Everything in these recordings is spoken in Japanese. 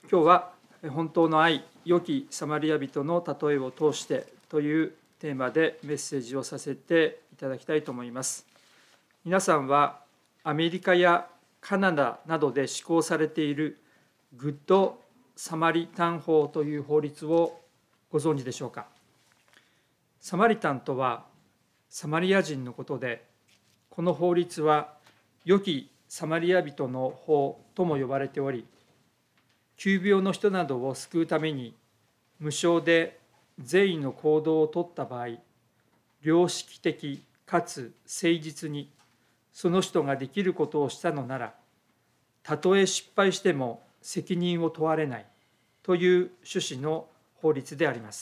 今日は本当の愛、良きサマリア人の例えを通してというテーマでメッセージをさせていただきたいと思います。皆さんはアメリカやカナダなどで施行されているグッドサマリタン法という法律をご存知でしょうか。サマリタンとはサマリア人のことで、この法律は良きサマリア人の法とも呼ばれており、急病の人などを救うために無償で善意の行動をとった場合、良識的かつ誠実にその人ができることをしたのなら、たとえ失敗しても責任を問われないという趣旨の法律であります。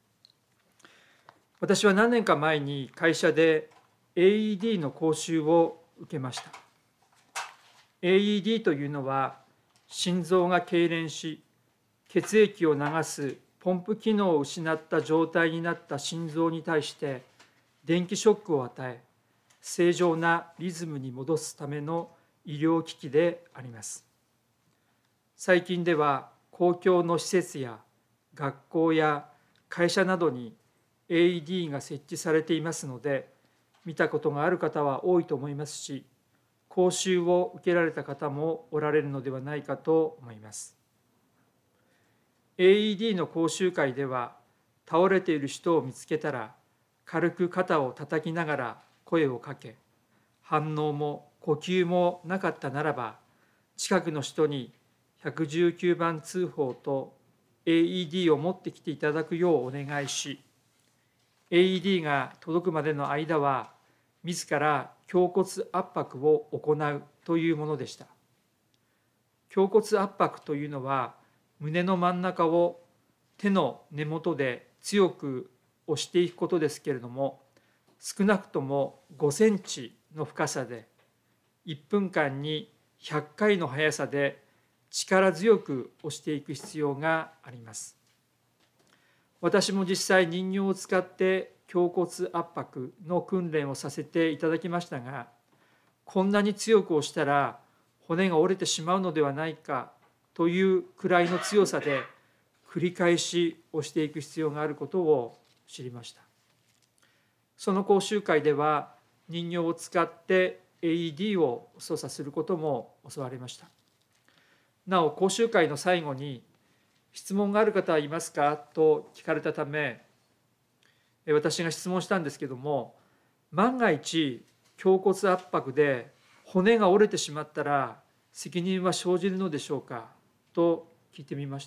私は何年か前に会社で AED の講習を受けました。AED というのは、心臓が痙攣し、血液を流すポンプ機能を失った状態になった心臓に対して電気ショックを与え、正常なリズムに戻すための医療機器であります。最近では公共の施設や学校や会社などに AED が設置されていますので、見たことがある方は多いと思いますし、講習を受けられた方もおられるのではないかと思います。AED の講習会では、倒れている人を見つけたら、軽く肩を叩きながら声をかけ、反応も呼吸もなかったならば、近くの人に119番通報と AED を持ってきていただくようお願いし、AED が届くまでの間は、自ら胸骨圧迫を行うというものでした。胸骨圧迫というのは、胸の真ん中を手の根元で強く押していくことですけれども、少なくとも5センチの深さで、1分間に100回の速さで力強く押していく必要があります。私も実際人形を使って胸骨圧迫の訓練をさせていただきましたが、こんなに強く押したら骨が折れてしまうのではないかというくらいの強さで繰り返し押していく必要があることを知りました。その講習会では人形を使って AED を操作することも教わりました。なお、講習会の最後に質問がある方はいますかと聞かれたため、私が質問したんですけども、万が一胸骨圧迫で骨が折れてしまったら責任は生じるのでしょうかと聞いてみました。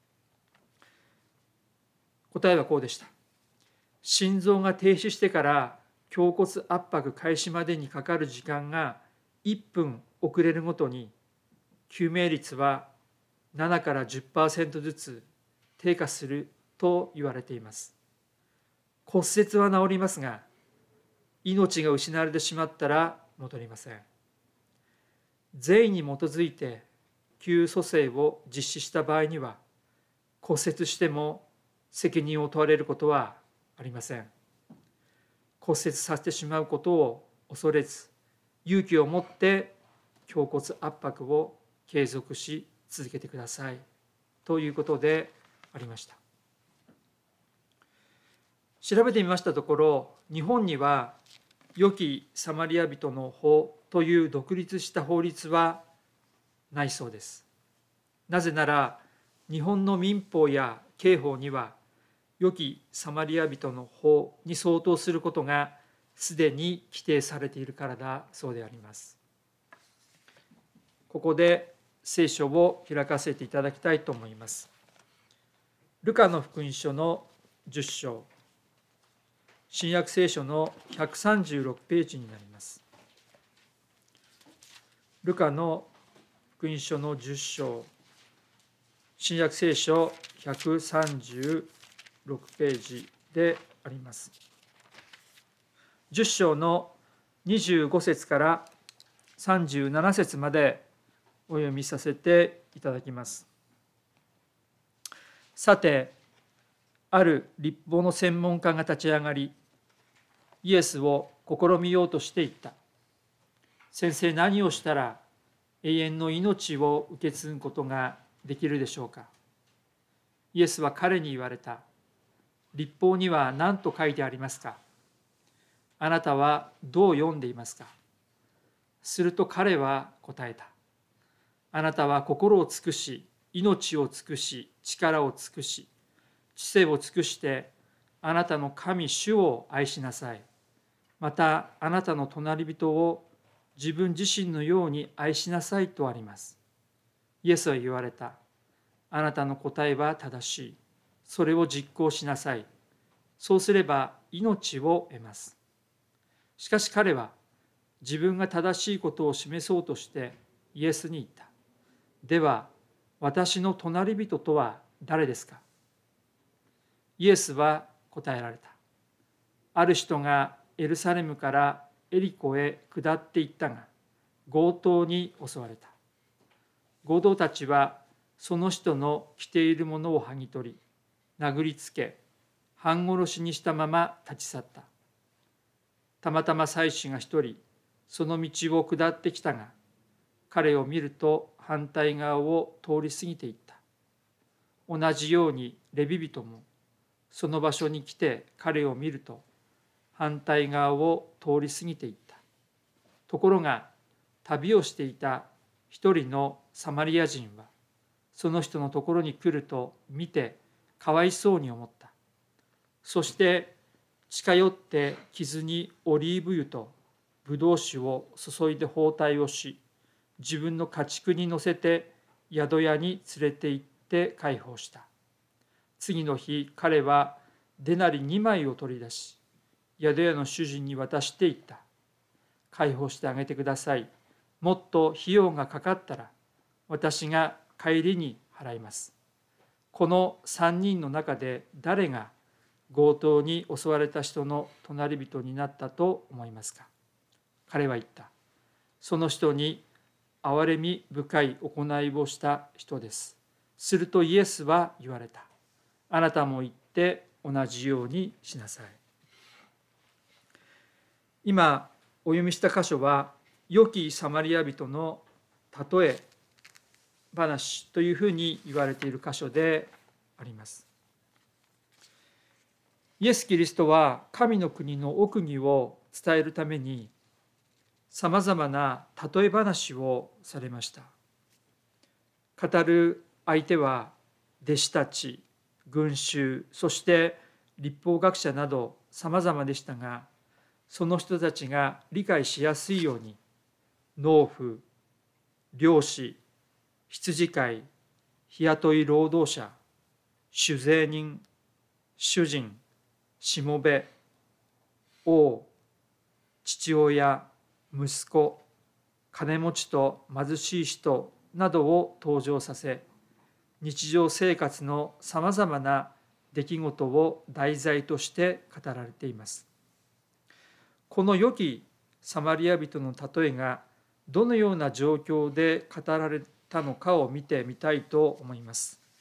答えはこうでした。心臓が停止してから胸骨圧迫開始までにかかる時間が1分遅れるごとに、救命率は7から 10% ずつ低下すると言われています。骨折は治りますが、命が失われてしまったら戻りません。善意に基づいて救蘇生を実施した場合には、骨折しても責任を問われることはありません。骨折させてしまうことを恐れず、勇気を持って胸骨圧迫を継続し続けてくださいということでありました。調べてみましたところ、日本には良きサマリア人の法という独立した法律はないそうです。なぜなら、日本の民法や刑法には良きサマリア人の法に相当することがすでに規定されているからだそうであります。ここで聖書を開かせていただきたいと思います。ルカの福音書の10章、新約聖書の136ページになります。ルカの福音書の10章、新約聖書136ページであります。10章の25節から37節までお読みさせていただきます。さて、ある律法の専門家が立ち上がり、イエスを試みようとしていった。先生、何をしたら永遠の命を受け継ぐことができるでしょうか。イエスは彼に言われた。律法には何と書いてありますか。あなたはどう読んでいますか。すると彼は答えた。あなたは心を尽くし、命を尽くし、力を尽くし、知性を尽くして、あなたの神主を愛しなさい。また、あなたの隣人を自分自身のように愛しなさいとあります。イエスは言われた。あなたの答えは正しい。それを実行しなさい。そうすれば命を得ます。しかし彼は自分が正しいことを示そうとしてイエスに言った。では、私の隣人とは誰ですか。イエスは答えられた。ある人がエルサレムからエリコへ下っていったが、強盗に襲われた。強盗たちはその人の着ているものを剥ぎ取り、殴りつけ、半殺しにしたまま立ち去った。たまたま祭司が一人、その道を下ってきたが、彼を見ると反対側を通り過ぎていった。同じようにレビ人も、その場所に来て彼を見ると、反対側を通り過ぎていった。ところが、旅をしていた一人のサマリア人は、その人のところに来ると見て、かわいそうに思った。そして近寄って傷にオリーブ油とブドウ酒を注いで包帯をし、自分の家畜に乗せて宿屋に連れて行って解放した。次の日、彼はデナリ2枚を取り出し、宿屋の主人に渡していった。解放してあげてください。もっと費用がかかったら、私が帰りに払います。この3人の中で誰が強盗に襲われた人の隣人になったと思いますか。彼は言った。その人に憐れみ深い行いをした人です。するとイエスは言われた。あなたも行って同じようにしなさい。今お読みした箇所は、良きサマリア人の例え話というふうに言われている箇所であります。イエス・キリストは神の国の奥義を伝えるためにさまざまな例え話をされました。語る相手は弟子たち、群衆、そして律法学者などさまざまでしたが、その人たちが理解しやすいように農夫、漁師、羊飼い、日雇い労働者、酒税人、主人、しもべ、王、父親、息子、金持ちと貧しい人などを登場させ、日常生活のさまざまな出来事を題材として語られています。この良きサマリア人の例えがどのような状況で語られたのかを見てみたいと思います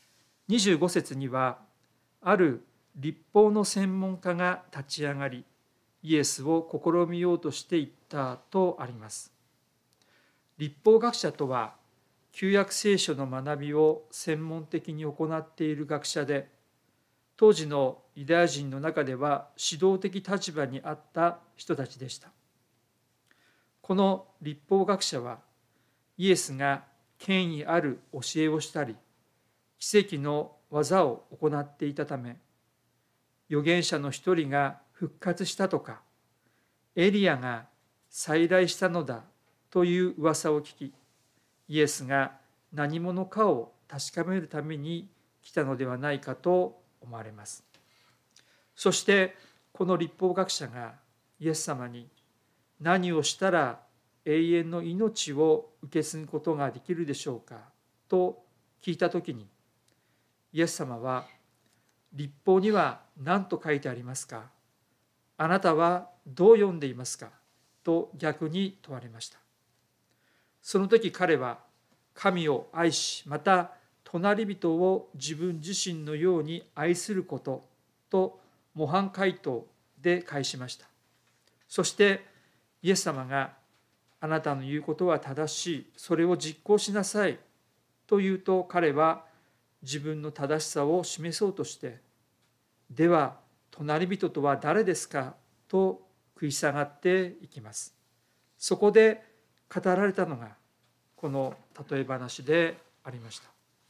。25節には、ある律法の専門家が立ち上がり、イエスを試みようとしていったとあります。律法学者とは、旧約聖書の学びを専門的に行っている学者で、当時のユダヤ人の中では指導的立場にあった人たちでした。この律法学者は、イエスが権威ある教えをしたり、奇跡の技を行っていたため、預言者の一人が復活したとか、エリアが再来したのだという噂を聞き、イエスが何者かを確かめるために来たのではないかと思われます。そしてこの律法学者がイエス様に、何をしたら永遠の命を受け継ぐことができるでしょうかと聞いたときに、イエス様は、律法には何と書いてありますか。あなたはどう読んでいますかと逆に問われました。その時彼は、神を愛し、また隣人を自分自身のように愛することと模範回答で返しました。そしてイエス様が、あなたの言うことは正しい、それを実行しなさいというと、彼は自分の正しさを示そうとして、では隣人とは誰ですかと食い下がっていきます。そこで語られたのがこの例え話でありました。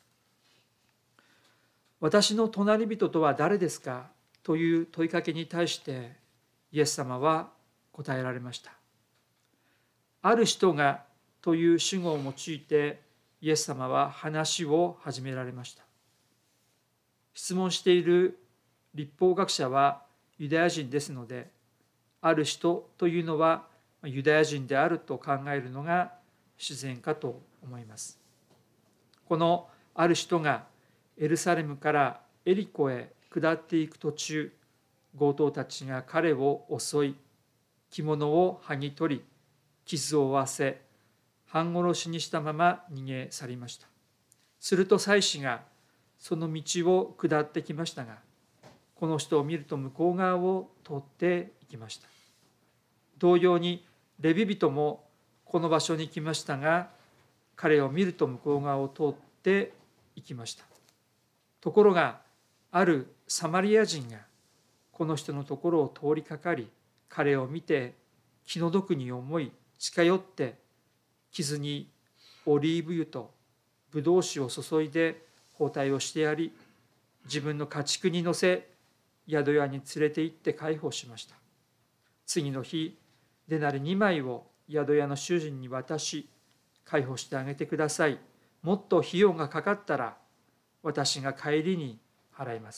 私の隣人とは誰ですかという問いかけに対してイエス様は答えられました。ある人がという主語を用いてイエス様は話を始められました。質問している律法学者はユダヤ人ですので、ある人というのはユダヤ人であると考えるのが自然かと思います。このある人がエルサレムからエリコへ下っていく途中、強盗たちが彼を襲い、着物を剥ぎ取り、傷を負わせ、半殺しにしたまま逃げ去りました。すると祭司がその道を下ってきましたが、この人を見ると向こう側を通っていきました。同様にレビ人もこの場所に来ましたが、彼を見ると向こう側を通っていきました。ところが、あるサマリア人がこの人のところを通りかかり、彼を見て気の毒に思い、近寄って傷にオリーブ油とブドウ酒を注いで包帯をしてやり、自分の家畜に乗せ宿屋に連れて行って介抱しました。次の日、デナリ2枚を宿屋の主人に渡し、介抱してあげてください。もっと費用がかかったら私が帰りに払います。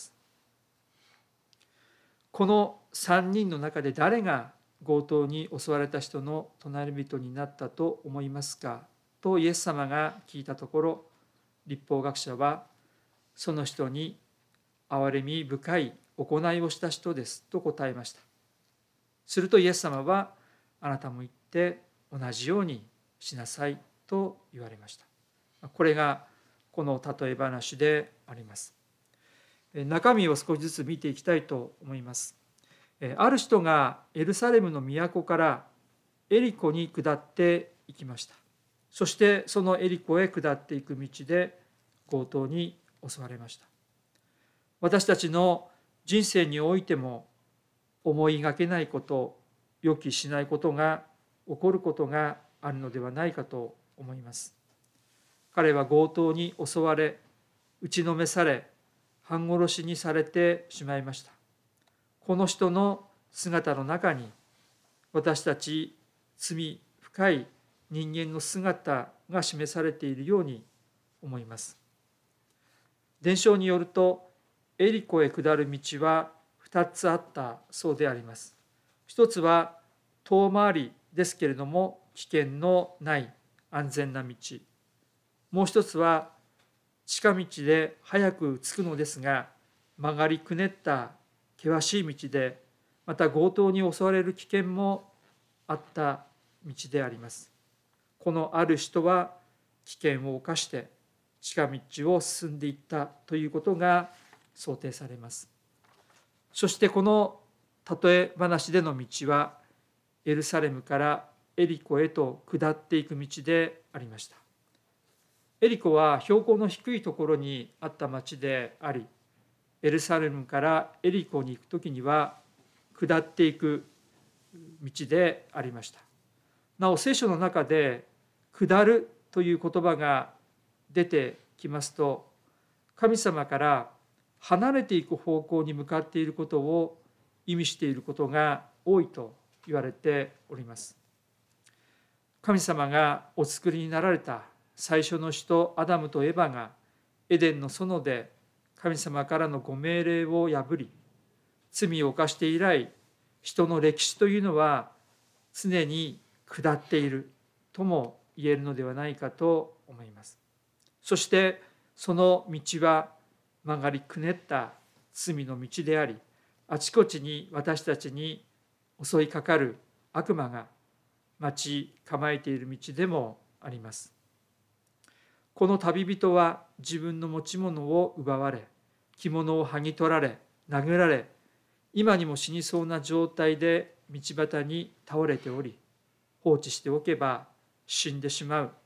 この3人の中で誰が強盗に襲われた人の隣人になったと思いますかとイエス様が聞いたところ、律法学者はその人に憐れみ深い行いをした人ですと答えました。するとイエス様は、あなたも言って同じようにしなさいと言われました。これがこの例え話であります。中身を少しずつ見ていきたいと思います。ある人がエルサレムの都からエリコに下っていきました。そしてそのエリコへ下っていく道で強盗に襲われました。私たちの人生においても思いがけないこと、予期しないことが起こることがあるのではないかと思います。彼は強盗に襲われ、打ちのめされ、半殺しにされてしまいました。この人の姿の中に、私たち罪深い人間の姿が示されているように思います。伝承によると、エリコへ下る道は2つあったそうであります。一つは遠回りですけれども危険のない安全な道。もう一つは近道で早く着くのですが曲がりくねった険しい道で、また強盗に襲われる危険もあった道であります。このある人は危険を冒して近道を進んでいったということが想定されます。そしてこの例え話での道はエルサレムからエリコへと下っていく道でありました。エリコは標高の低いところにあった町であり、エルサレムからエリコに行くときには下っていく道でありました。なお聖書の中で下るという言葉が出てきますと、神様から離れていく方向に向かっていることを意味していることが多いと言われております。神様がお作りになられた最初の人アダムとエバがエデンの園で神様からのご命令を破り罪を犯して以来、人の歴史というのは常に下っているとも言えるのではないかと思います。そしてその道は曲がりくねった罪の道であり、あちこちに私たちに襲いかかる悪魔が待ち構えている道でもあります。この旅人は自分の持ち物を奪われ、着物を剥ぎ取られ、殴られ、今にも死にそうな状態で道端に倒れており、放置しておけば死んでしまう、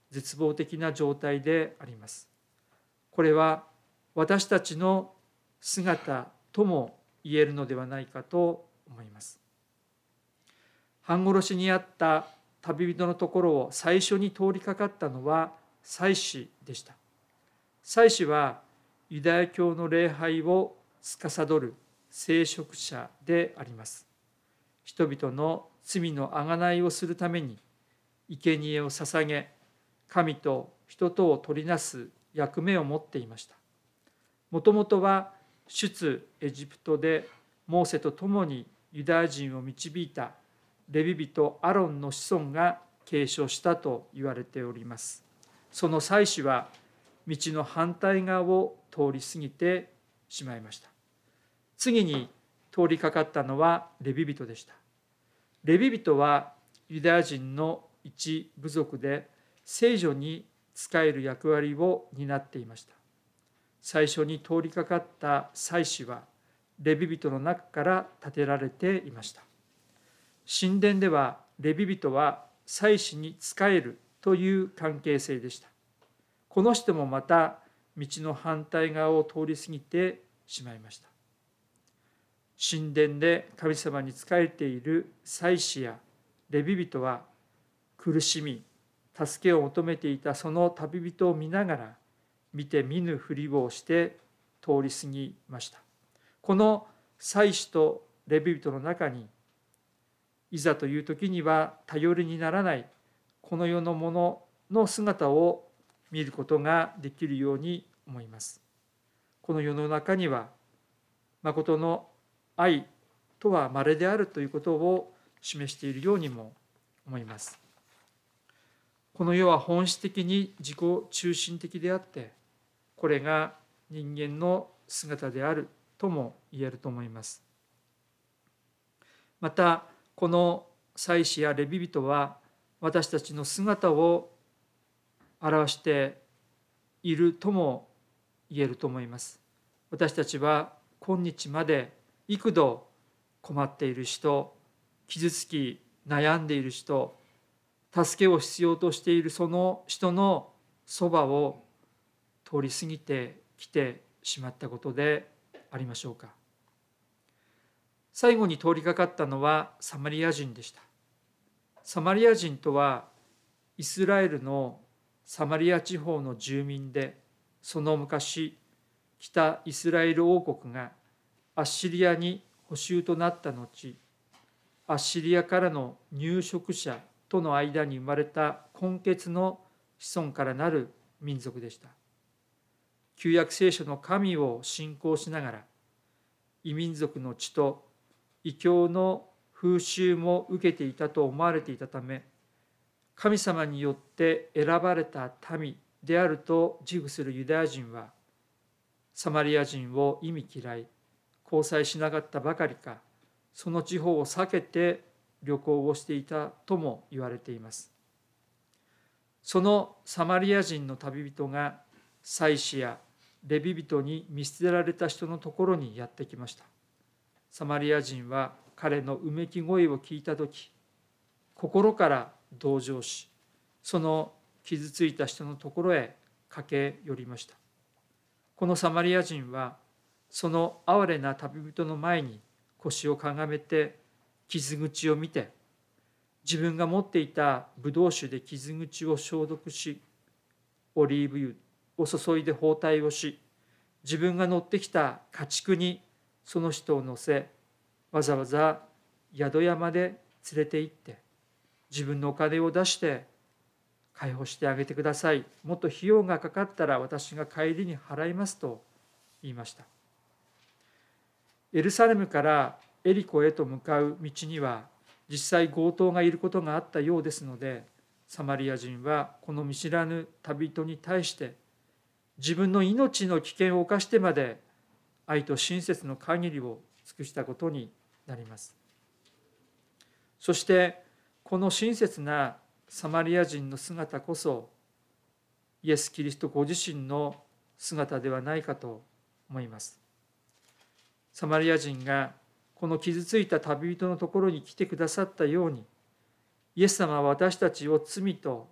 絶望的な状態であります。これは私たちの姿とも言えるのではないかと思います。半殺しにあった旅人のところを最初に通りかかったのは祭司でした。祭司はユダヤ教の礼拝を司る聖職者であります。人々の罪の贖いをするために生贄を捧げ、神と人とを取りなす役目を持っていました。もともとは出エジプトでモーセと共にユダヤ人を導いたレビ人アロンの子孫が継承したと言われております。その祭司は道の反対側を通り過ぎてしまいました。次に通りかかったのはレビ人でした。レビ人はユダヤ人の一部族で聖女に仕える役割を担っていました。最初に通りかかった祭司はレビ人の中から立てられていました。神殿ではレビ人は祭司に仕えるという関係性でした。この人もまた道の反対側を通り過ぎてしまいました。神殿で神様に仕えている祭司やレビ人は苦しみ、助けを求めていたその旅人を見ながら見て見ぬふりをして通り過ぎました。この祭司とレビ人の中にいざという時には頼りにならないこの世のものの姿を見ることができるように思います。この世の中には誠の愛とは稀であるということを示しているようにも思います。この世は本質的に自己中心的であって、これが人間の姿であるとも言えると思います。また、この祭司やレビ人は私たちの姿を表しているとも言えると思います。私たちは今日まで幾度困っている人、傷つき悩んでいる人、助けを必要としているその人のそばを通り過ぎてきてしまったことでありましょうか。最後に通りかかったのはサマリア人でした。サマリア人とはイスラエルのサマリア地方の住民で、その昔北イスラエル王国がアッシリアに捕囚となった後、アッシリアからの入植者との間に生まれた混血の子孫からなる民族でした。旧約聖書の神を信仰しながら、異民族の血と異教の風習も受けていたと思われていたため、神様によって選ばれた民であると自負するユダヤ人は、サマリア人を忌み嫌い、交際しなかったばかりか、その地方を避けて旅行をしていたとも言われています。そのサマリア人の旅人が祭司やレビ人に見捨てられた人のところにやってきました。サマリア人は彼のうめき声を聞いたとき、心から同情し、その傷ついた人のところへ駆け寄りました。このサマリア人は、その哀れな旅人の前に腰をかがめて傷口を見て、自分が持っていたブドウ酒で傷口を消毒し、オリーブ油を注いで包帯をし、自分が乗ってきた家畜にその人を乗せ、わざわざ宿屋まで連れて行って、自分のお金を出して解放してあげてください。もっと費用がかかったら私が帰りに払いますと言いました。エルサレムからエリコへと向かう道には実際強盗がいることがあったようですので、サマリア人はこの見知らぬ旅人に対して自分の命の危険を冒してまで愛と親切の限りを尽くしたことになります。そしてこの親切なサマリア人の姿こそイエス・キリストご自身の姿ではないかと思います。サマリア人がこの傷ついた旅人のところに来てくださったように、イエス様は私たちを罪と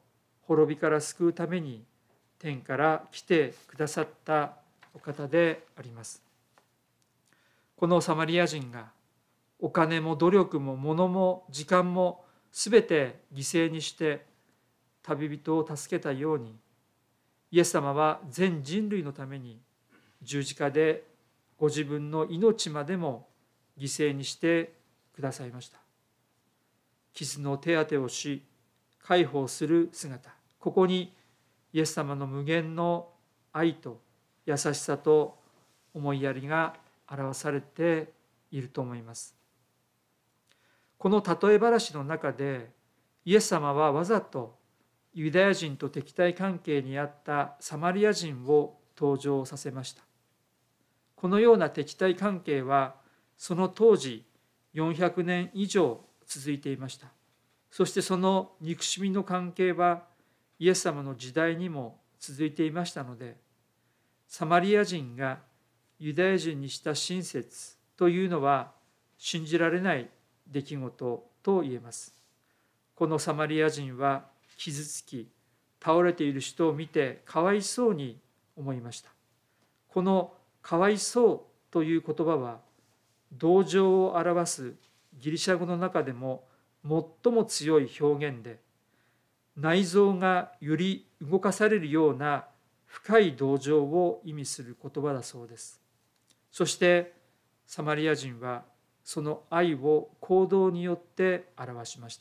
滅びから救うために天から来てくださったお方であります。このサマリア人がお金も努力も物も時間もすべて犠牲にして旅人を助けたように、イエス様は全人類のために十字架でご自分の命までも犠牲にしてくださいました。傷の手当てをし、介抱する姿、ここにイエス様の無限の愛と優しさと思いやりが表されていると思います。この例え話の中で、イエス様はわざとユダヤ人と敵対関係にあったサマリア人を登場させました。このような敵対関係はその当時400年以上続いていました。そしてその憎しみの関係はイエス様の時代にも続いていましたので、サマリア人がユダヤ人にした親切というのは信じられない出来事と言えます。このサマリア人は傷つき倒れている人を見てかわいそうに思いました。このかわいそうという言葉は同情を表すギリシャ語の中でも最も強い表現で、内臓がより動かされるような深い同情を意味する言葉だそうです。そしてサマリア人はその愛を行動によって表しました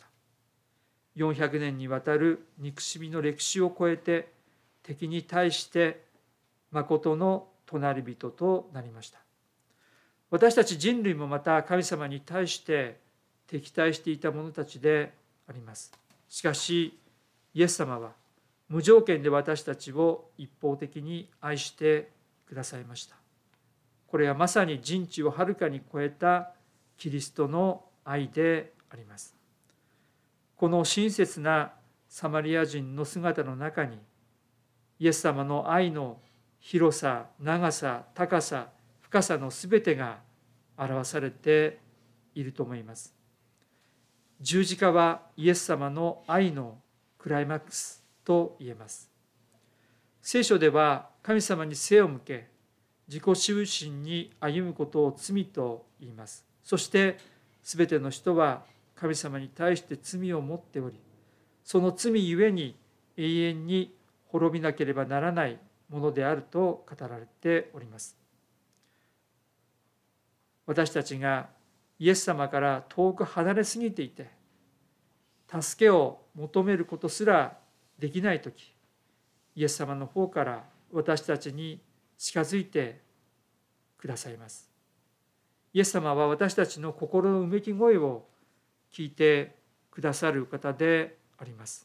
。400年にわたる憎しみの歴史を超えて敵に対して誠の隣人となりました。私たち人類もまた神様に対して敵対していた者たちであります。しかしイエス様は無条件で私たちを一方的に愛してくださいました。これはまさに人知をはるかに超えたキリストの愛であります。この親切なサマリア人の姿の中に、イエス様の愛の広さ、長さ、高さ、深さのすべてが表されていると思います。十字架はイエス様の愛のクライマックスと言えます。聖書では神様に背を向け、自己中心に歩むことを罪と言います。そしてすべての人は神様に対して罪を持っており、その罪ゆえに永遠に滅びなければならないものであると語られております。私たちがイエス様から遠く離れすぎていて、助けを求めることすらできないとき、イエス様の方から私たちに近づいてくださいます。イエス様は私たちの心のうめき声を聞いてくださる方であります。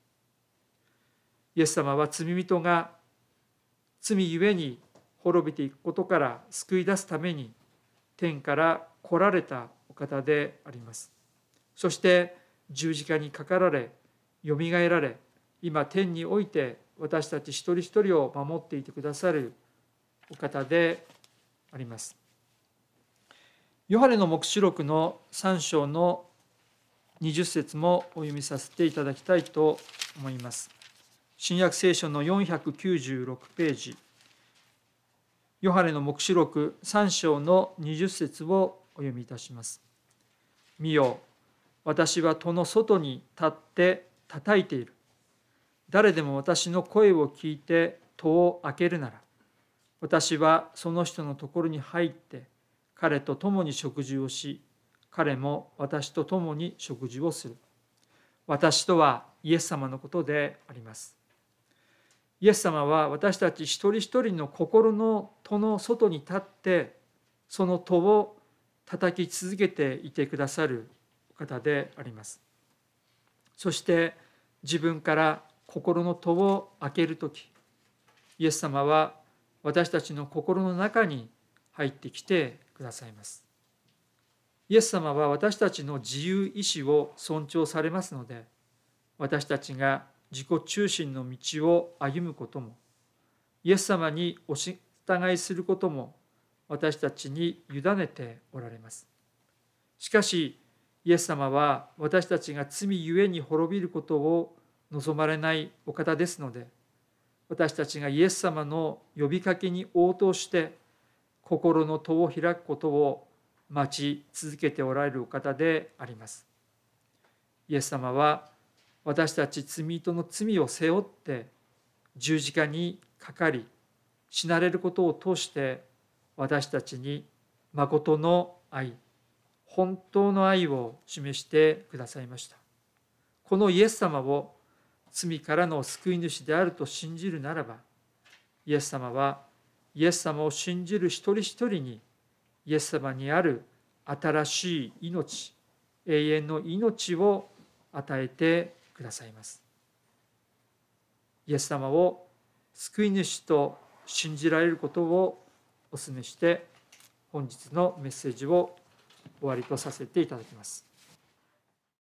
イエス様は罪人が罪ゆえに滅びていくことから救い出すために天から来られたお方であります。そして十字架にかかられ、よみがえられ、今天において私たち一人一人を守っていてくださるお方であります。ヨハネの黙示録の3章の20節もお読みさせていただきたいと思います。新約聖書の496ページ、ヨハネの黙示録3章の20節をお読みいたします。見よ、私は戸の外に立って叩いている。誰でも私の声を聞いて戸を開けるなら、私はその人のところに入って彼と共に食事をし、彼も私と共に食事をする。私とはイエス様のことであります。イエス様は私たち一人一人の心の戸の外に立って、その戸を叩き続けていてくださる方であります。そして自分から心の戸を開けるとき、イエス様は私たちの心の中に入ってきてくださいます。イエス様は私たちの自由意志を尊重されますので、私たちが自己中心の道を歩むことも、イエス様にお従いすることも私たちに委ねておられます。しかし、イエス様は私たちが罪ゆえに滅びることを望まれないお方ですので、私たちがイエス様の呼びかけに応答して心の戸を開くことを待ち続けておられるお方であります。イエス様は私たち罪人の罪を背負って十字架にかかり、死なれることを通して私たちに誠の愛、本当の愛を示してくださいました。このイエス様を罪からの救い主であると信じるならば、イエス様はイエス様を信じる一人一人にイエス様にある新しい命、永遠の命を与えてくださいます。イエス様を救い主と信じられることをお勧めして、本日のメッセージを終わりとさせていただきます。